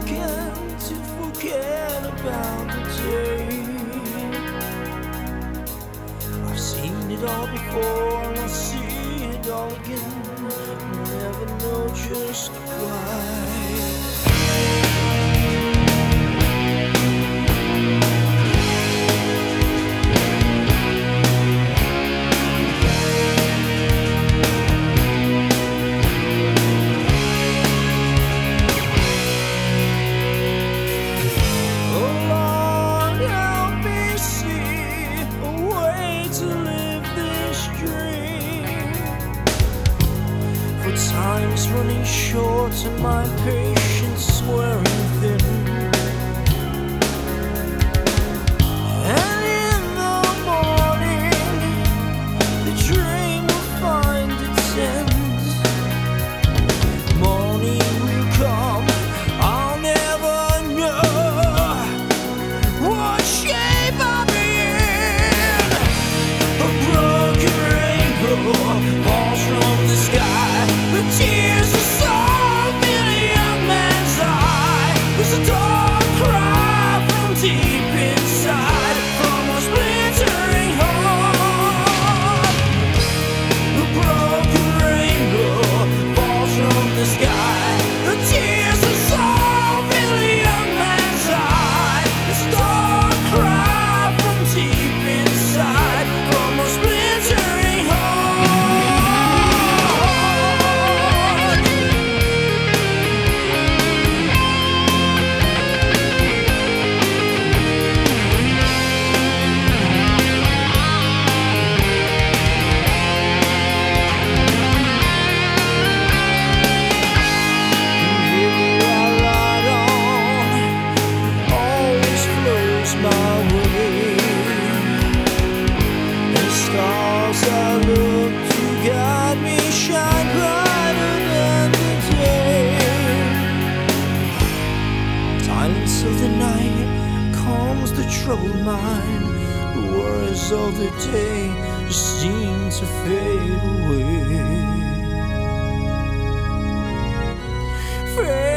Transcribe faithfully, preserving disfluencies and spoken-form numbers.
weekend to forget about the day. I've seen it all before and I'll see it all again. Never know just why. Time's running short and my patience wearing thin. And in the morning, the dream will find its end. Morning will come, I'll never know what shape I'll be in. A broken rainbow falls from the sky. The tears are soft in a young man's eye. There's a dark cry from deep inside, from a splintering heart. The broken rainbow falls from the sky. The tears are soft in a young man's eye. There's a dark cry from deep inside, from a splintering heart. Stars I look to guide me shine brighter than the day. Silence of the night calms the troubled mind. The worries of the day just seem to fade away. Fade